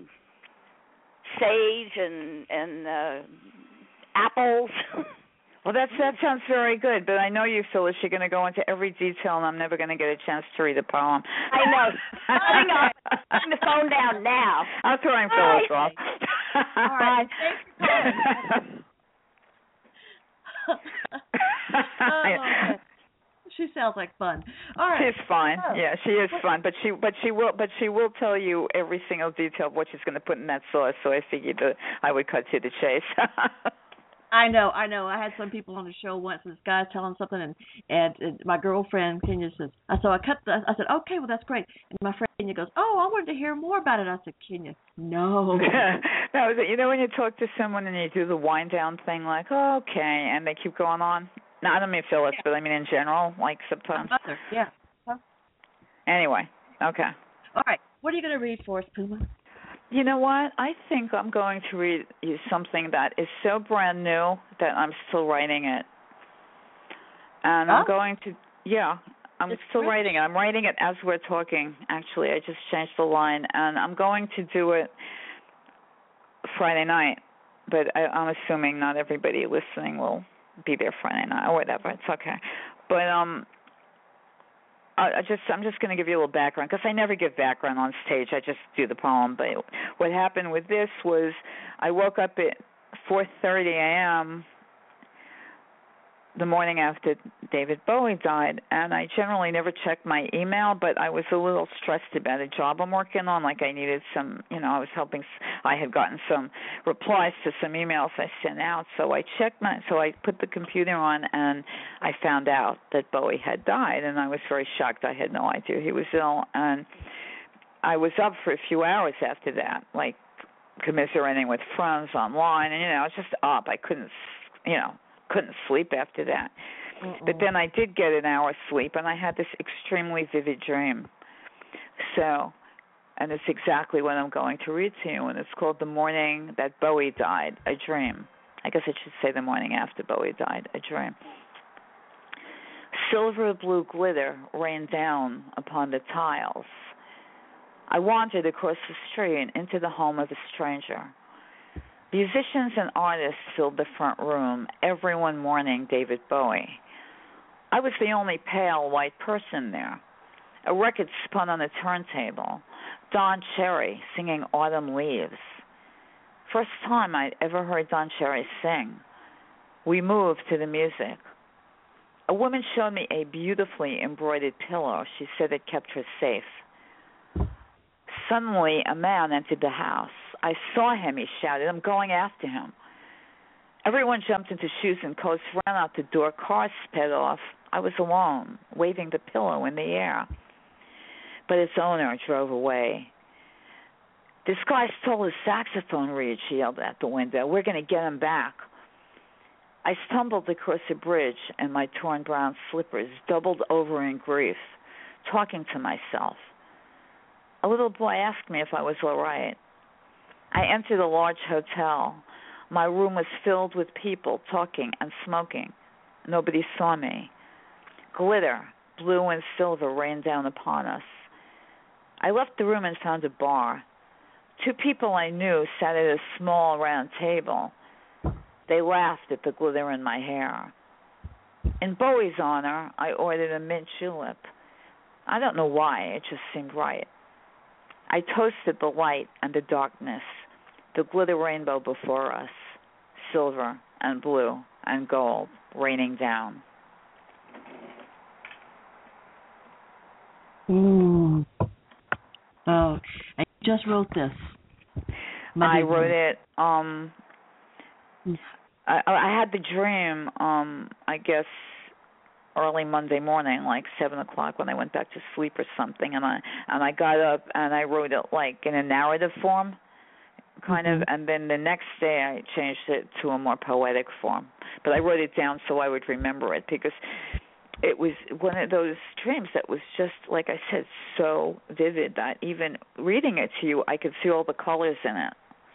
sage and apples. Well, that sounds very good, but I know you, Phyllis. You're going to go into every detail, and I'm never going to get a chance to read the poem. I know. Hang on. Putting the phone down now. I'm throwing Phyllis off. All right. She sounds like fun. All right. She's fine. Yeah, she is fun, but she will tell you every single detail of what she's going to put in that sauce. So I figured I would cut to the chase. I know. I had some people on the show once, and this guy's telling something, and my girlfriend Kenya says, I said, okay, well that's great. And my friend Kenya goes, oh, I wanted to hear more about it. I said, Kenya, no. No, you know when you talk to someone and you do the wind down thing, like, oh, okay, and they keep going on. No, I don't mean Phyllis, but I mean in general, like sometimes. Yeah. Huh? Anyway, okay. All right. What are you going to read for us, Puma? You know what? I think I'm going to read you something that is so brand new that I'm still writing it. And I'm going to, I'm still writing it. I'm writing it as we're talking, actually. I just changed the line. And I'm going to do it Friday night. But I'm assuming not everybody listening will be there Friday night or whatever. It's okay. But I'm just going to give you a little background because I never give background on stage. I just do the poem. But what happened with this was I woke up at 4:30 a.m. the morning after David Bowie died, and I generally never check my email, but I was a little stressed about a job I'm working on. Like I needed some, I had gotten some replies to some emails I sent out, so I put the computer on, and I found out that Bowie had died, and I was very shocked. I had no idea he was ill, and I was up for a few hours after that, like commiserating with friends online, and I was just up. I couldn't sleep after that. But then I did get an hour's sleep, and I had this extremely vivid dream. So, and it's exactly what I'm going to read to you, and it's called The Morning That Bowie Died, A Dream. I guess I should say the morning after Bowie died, a dream. Silver blue glitter rained down upon the tiles. I wandered across the street into the home of a stranger. Musicians and artists filled the front room, everyone mourning David Bowie. I was the only pale white person there. A record spun on a turntable. Don Cherry singing Autumn Leaves. First time I'd ever heard Don Cherry sing. We moved to the music. A woman showed me a beautifully embroidered pillow. She said it kept her safe. Suddenly, a man entered the house. I saw him, he shouted. I'm going after him. Everyone jumped into shoes and coats, ran out the door. Cars sped off. I was alone, waving the pillow in the air. But its owner drove away. This guy stole his saxophone reed, she yelled out the window. We're going to get him back. I stumbled across a bridge in my torn brown slippers, doubled over in grief, talking to myself. A little boy asked me if I was all right. I entered a large hotel. My room was filled with people talking and smoking. Nobody saw me. Glitter, blue and silver, rained down upon us. I left the room and found a bar. two people I knew sat at a small round table. They laughed at the glitter in my hair. In Bowie's honor, I ordered a mint julep. I don't know why, it just seemed right. I toasted the light and the darkness, the glitter rainbow before us, silver and blue and gold raining down. Oh, I just wrote this. I wrote it. I had the dream. I guess early Monday morning, like 7:00, when I went back to sleep or something, and I got up and I wrote it like in a narrative form, kind of, and then the next day I changed it to a more poetic form. But I wrote it down so I would remember it, because it was one of those dreams that was just, like I said, so vivid that even reading it to you, I could see all the colors in it.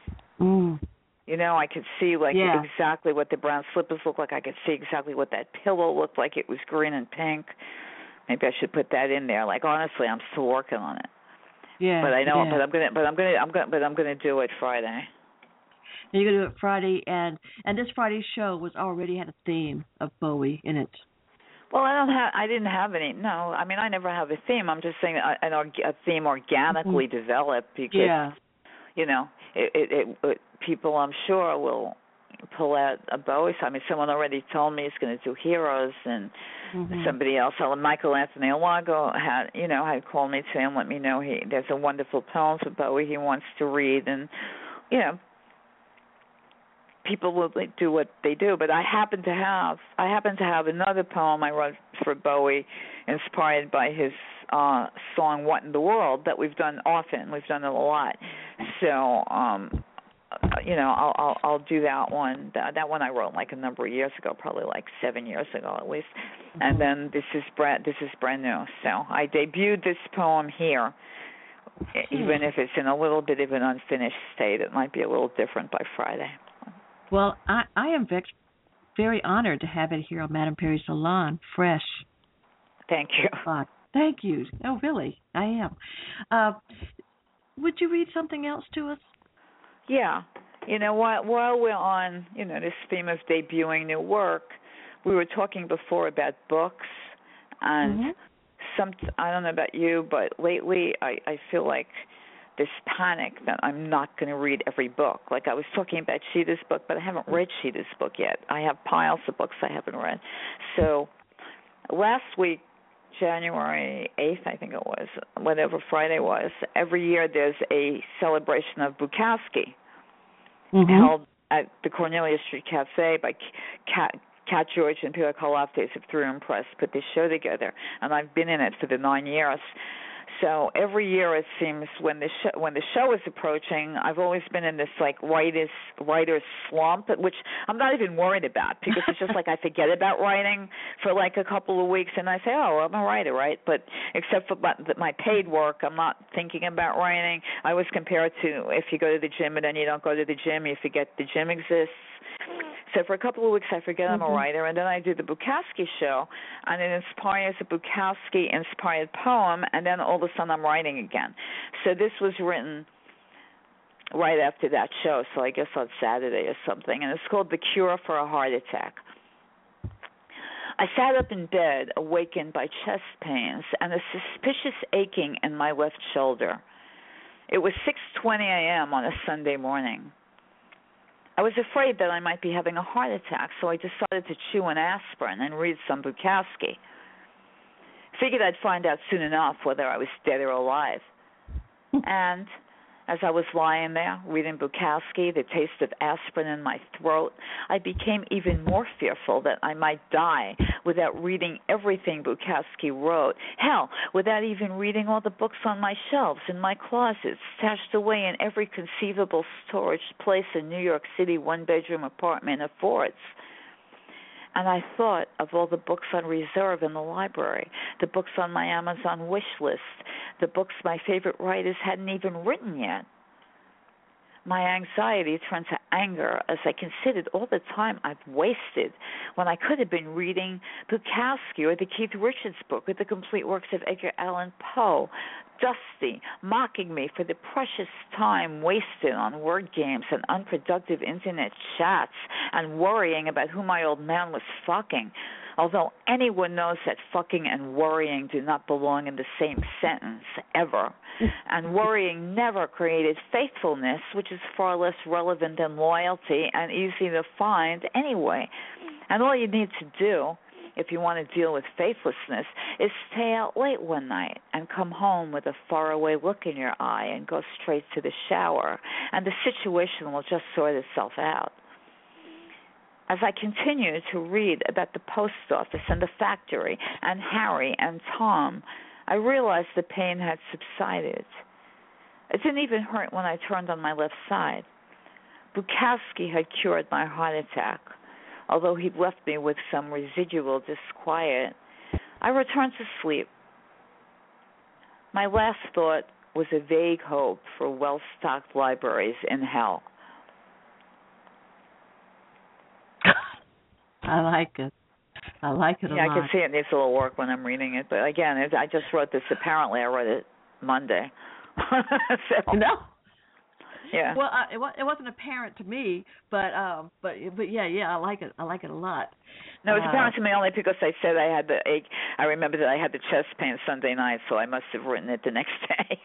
You know, I could see exactly what the brown slippers looked like. I could see exactly what that pillow looked like. It was green and pink. Maybe I should put that in there. Like, honestly, I'm still working on it. Yeah. But I know. Yeah. But I'm gonna do it Friday. You're gonna do it Friday, and this Friday's show already had a theme of Bowie in it. Well, I didn't have any. No, I mean, I never have a theme. I'm just saying a theme organically developed, because you know, it people, I'm sure, will pull out a Bowie song. I mean, someone already told me he's going to do Heroes, and somebody else, Michael Anthony Alago, had called me today and let me know there's a wonderful poem for Bowie he wants to read, and you know, people will do what they do. But I happen to have another poem I wrote for Bowie, inspired by his song "What in the World," that we've done often. We've done it a lot. So, you know, I'll do that one. That one I wrote like a number of years ago, probably like 7 years ago at least. And then this is brand new. So I debuted this poem here. Even if it's in a little bit of an unfinished state, it might be a little different by Friday. Well, I am very honored to have it here on Madame Perry Salon, fresh. Thank you. Thank you. Oh, really? I am. Would you read something else to us? Yeah. You know, while we're on, you know, this theme of debuting new work, we were talking before about books, and I don't know about you, but lately I feel like this panic that I'm not going to read every book. Like I was talking about Sheeta's book, but I haven't read Sheeta's book yet. I have piles of books I haven't read. So last week, January 8th, I think it was, whatever Friday was, every year there's a celebration of Bukowski held at the Cornelia Street Cafe by Cat George and Peter Kaloftes of Through and Press put this show together, and I've been in it for the 9 years. So every year it seems when the show is approaching, I've always been in this like writer's slump, which I'm not even worried about, because it's just like I forget about writing for like a couple of weeks, and I say, oh, I'm a writer, right? But except for my paid work, I'm not thinking about writing. I always compare it to if you go to the gym and then you don't go to the gym, you forget the gym exists. So for a couple of weeks, I forget I'm a writer, and then I do the Bukowski show, and it inspires a Bukowski-inspired poem, and then all of a sudden I'm writing again. So this was written right after that show, so I guess on Saturday or something, and it's called The Cure for a Heart Attack. I sat up in bed, awakened by chest pains and a suspicious aching in my left shoulder. It was 6:20 a.m. on a Sunday morning. I was afraid that I might be having a heart attack, so I decided to chew an aspirin and read some Bukowski. Figured I'd find out soon enough whether I was dead or alive. And as I was lying there reading Bukowski, the taste of aspirin in my throat, I became even more fearful that I might die without reading everything Bukowski wrote. Hell, without even reading all the books on my shelves in my closets, stashed away in every conceivable storage place a New York City one-bedroom apartment affords. And I thought of all the books on reserve in the library, the books on my Amazon wish list, the books my favorite writers hadn't even written yet. My anxiety turned to anger as I considered all the time I've wasted when I could have been reading Bukowski or the Keith Richards book or the complete works of Edgar Allan Poe, Dusty, mocking me for the precious time wasted on word games and unproductive internet chats and worrying about who my old man was fucking. Although anyone knows that fucking and worrying do not belong in the same sentence, ever. And worrying never created faithfulness, which is far less relevant than loyalty and easy to find anyway. And all you need to do, if you want to deal with faithlessness, is stay out late one night and come home with a faraway look in your eye and go straight to the shower, and the situation will just sort itself out. As I continue to read about the post office and the factory and Harry and Tom, I realized the pain had subsided. It didn't even hurt when I turned on my left side. Bukowski had cured my heart attack. Although he'd left me with some residual disquiet, I returned to sleep. My last thought was a vague hope for well-stocked libraries in hell. I like it. I like it a lot. Yeah, I can see it needs a little work when I'm reading it. But again, I just wrote this. Apparently, I wrote it Monday. So, no. Yeah. Well, it wasn't apparent to me, but yeah, I like it. I like it a lot. No, it's apparent to me only because I said I had the ache. I remember that I had the chest pain Sunday night, so I must have written it the next day.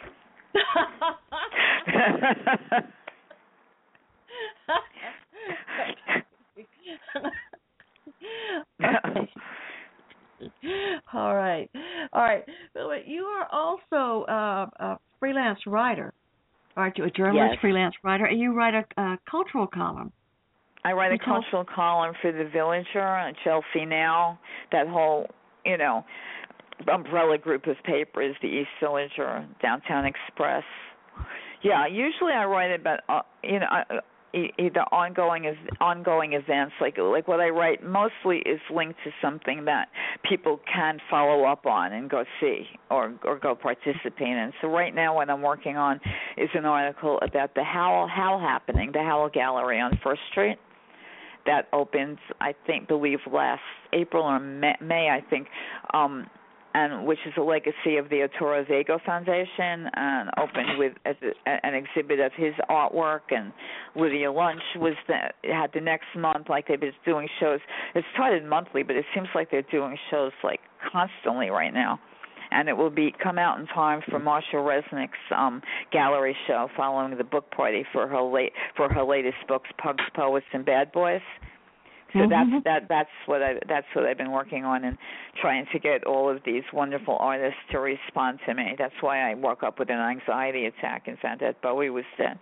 Okay. All right. By the way, you are also a freelance writer, aren't you? A journalist, yes. Freelance writer, and you write a cultural column. I write a cultural column for The Villager and Chelsea Now, that whole, umbrella group of papers, the East Villager, Downtown Express. Yeah, usually I write about, either ongoing events, like what I write mostly is linked to something that people can follow up on and go see or go participate in. So right now what I'm working on is an article about the Howl happening, the Howl Gallery on First Street. That opened, I believe last April or May, I think, and which is a legacy of the Arturo Vega Foundation, and opened with an exhibit of his artwork. And Lydia Lunch had the next month, like they've been doing shows. It started monthly, but it seems like they're doing shows like constantly right now. And it will come out in time for Marsha Resnick's gallery show following the book party for her latest books, Pugs, Poets, and Bad Boys. So that's what I've been working on, and trying to get all of these wonderful artists to respond to me. That's why I woke up with an anxiety attack and found out Bowie was dead.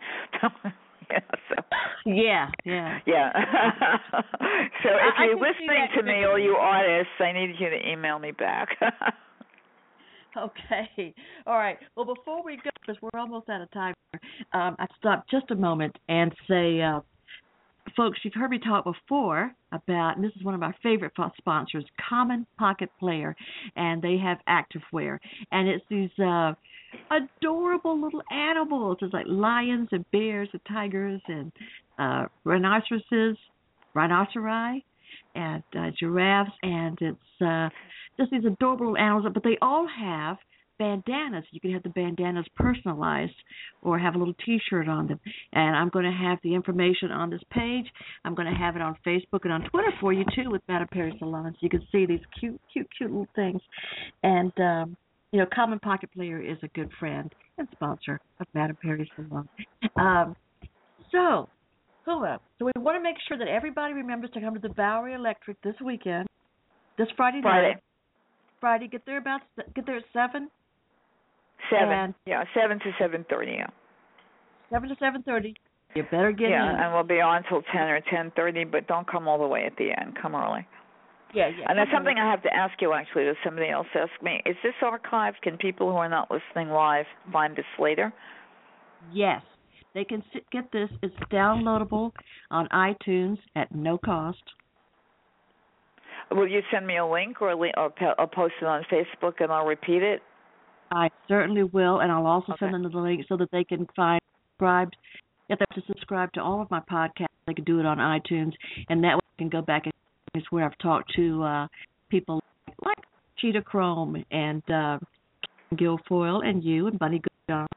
Yeah. So if you're listening to me, all you artists, I need you to email me back. Okay. All right. Well, before we go, because we're almost out of time, I'd stop just a moment and say, folks, you've heard me talk before about, and this is one of my favorite sponsors, Common Pocket Player, and they have activewear. And it's these adorable little animals. It's like lions and bears and tigers and rhinoceri, and giraffes, and it's just these adorable little animals, but they all have bandanas. You can have the bandanas personalized or have a little T-shirt on them. And I'm going to have the information on this page. I'm going to have it on Facebook and on Twitter for you, too, with Madame Perry Salon. So you can see these cute little things. And, Common Pocket Player is a good friend and sponsor of Madame Perry Salon. So we want to make sure that everybody remembers to come to the Bowery Electric this weekend, this Friday night. Friday, get there at 7. 7. 7 to 7:30. Yeah. 7 to 7:30. You better get in. Yeah, and we'll be on till 10 or 10:30, but don't come all the way at the end. Come early. Yeah. And there's something I have to ask you, actually, that somebody else asked me. Is this archived? Can people who are not listening live find this later? Yes. They can get this. It's downloadable on iTunes at no cost. Will you send me a link or I'll post it on Facebook and I'll repeat it? I certainly will, and I'll also send them the link so that they can find subscribed. If they have to subscribe to all of my podcasts, they can do it on iTunes, and that way I can go back and it's where I've talked to people like Cheetah Chrome and Guilfoyle and you and Bunny Goodon,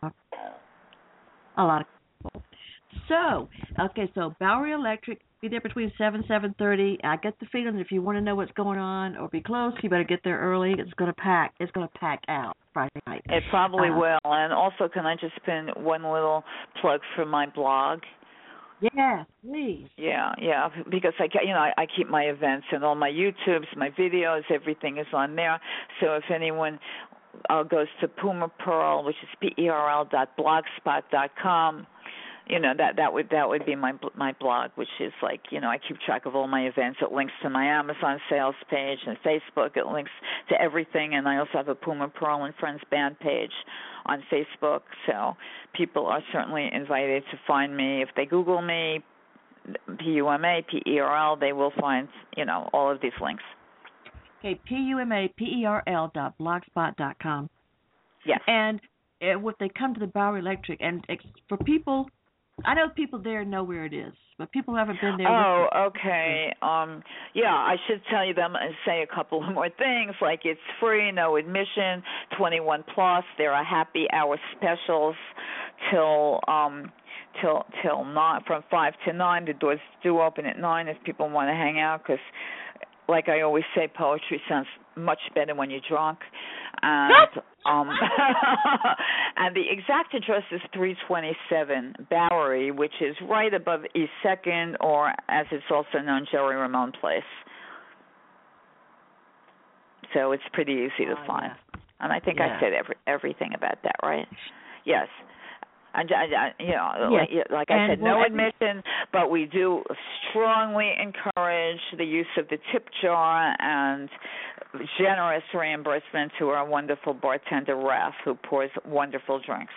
a lot of people. So, okay, so Bowery Electric, be there between 7:30. I get the feeling that if you want to know what's going on or be close, you better get there early. It's going to pack. It's going to pack out Friday night. It probably will. And also, can I just pin one little plug for my blog? Yeah, please. Yeah, because I keep my events and all my YouTubes, my videos, everything is on there. So if anyone goes to Puma Pearl, which is PERL.blogspot.com, that would be my blog, which is like, I keep track of all my events. It links to my Amazon sales page and Facebook. It links to everything, and I also have a Puma Pearl and Friends band page on Facebook. So people are certainly invited to find me. If they Google me, PUMAPERL, they will find, all of these links. Okay, PUMAPERL.blogspot.com. Yes. And if they come to the Bowery Electric, and for people, I know people there know where it is, but people who haven't been there. Oh, okay. I should tell you them and say a couple of more things. Like, it's free, no admission, 21 plus. There are happy hour specials till 9, from 5 to 9. The doors do open at 9 if people want to hang out, because, like I always say, poetry sounds much better when you're drunk. And and the exact address is 327 Bowery, which is right above East 2nd, or as it's also known, Jerry Ramone Place. So it's pretty easy to find. Yeah. And I think I said everything about that, right? Yes. And like I said, no admission, but we do strongly encourage the use of the tip jar and generous reimbursement to our wonderful bartender Ralph, who pours wonderful drinks.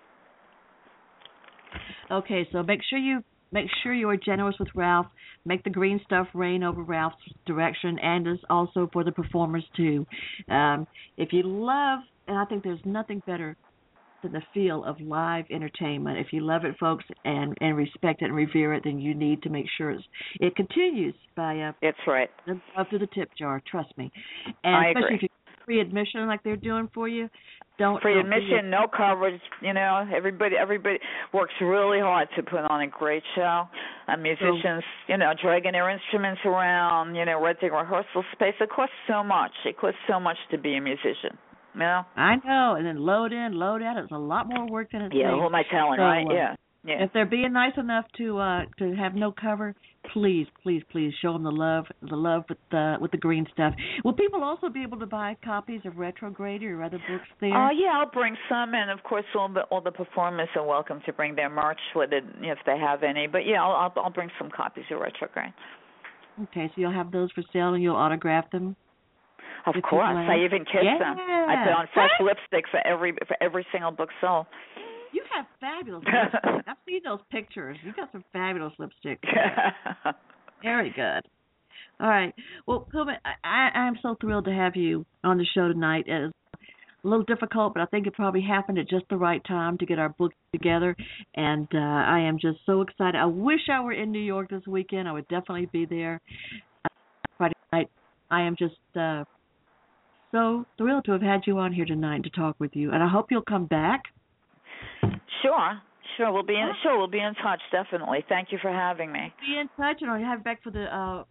Okay, so make sure you are generous with Ralph. Make the green stuff rain over Ralph's direction, and also for the performers too. If you love, and I think there's nothing better than the feel of live entertainment. If you love it, folks, and respect it and revere it, then you need to make sure it continues by that's right. Up to the tip jar. Trust me. And I especially agree. if you free admission like they're doing for you. Free admission, no coverage. Everybody works really hard to put on a great show. And musicians, dragging their instruments around, renting rehearsal space. It costs so much. It costs so much to be a musician. Yeah. I know, and then load in, load out. It's a lot more work than it takes. Yeah, who am I telling, right? Yeah. If they're being nice enough to have no cover, please show them the love with the green stuff. Will people also be able to buy copies of Retrograde or other books there? Oh yeah, I'll bring some, and of course all the performers are welcome to bring their merch with it if they have any. But yeah, I'll bring some copies of Retrograde. Okay, so you'll have those for sale and you'll autograph them. Of course, I even kiss them. I put on fresh lipstick for every single book sold. You have fabulous lipstick. I've seen those pictures. You got some fabulous lipstick. Very good. All right. Well, Puma, I'm so thrilled to have you on the show tonight. It's a little difficult, but I think it probably happened at just the right time to get our book together, and I am just so excited. I wish I were in New York this weekend. I would definitely be there Friday night. I am just so thrilled to have had you on here tonight to talk with you, and I hope you'll come back. Sure. We'll be in touch, definitely. Thank you for having me. Be in touch, and I'll have you back for the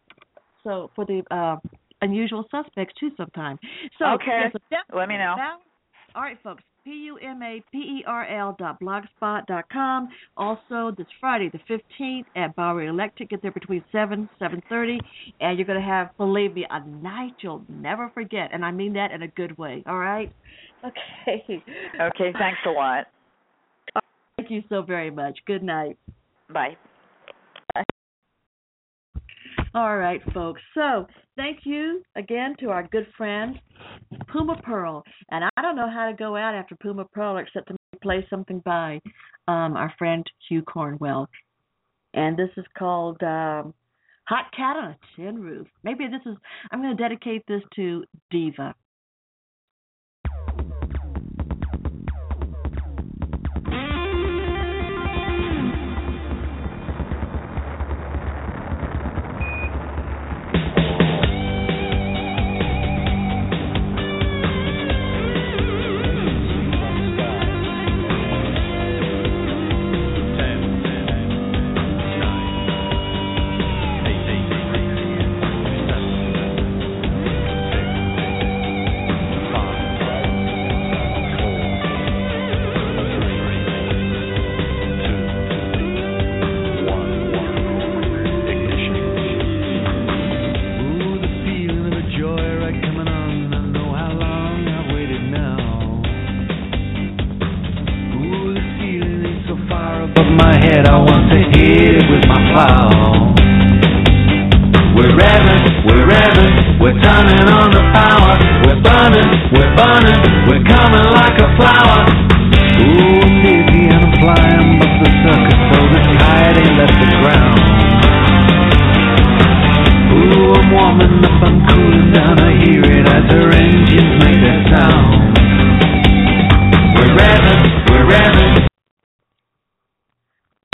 Unusual Suspects too sometime. So okay, let me know. All right, folks. PUMAPERL.blogspot.com. Also, this Friday, the 15th, at Bowery Electric. Get there between 7:30, and you're going to have, believe me, a night you'll never forget, and I mean that in a good way. All right? Okay. Okay, thanks a lot. Thank you so very much. Good night. Bye. All right, folks. So thank you again to our good friend, Puma Pearl. And I don't know how to go out after Puma Pearl except to play something by our friend Hugh Cornwell. And this is called Hot Cat on a Tin Roof. I'm going to dedicate this to Diva. I want to hit it with my plow. We're revving, we're turning on the power. We're burning, we're coming like a flower. Ooh, I'm dizzy and I'm flying, but the circus so the kite ain't left the ground.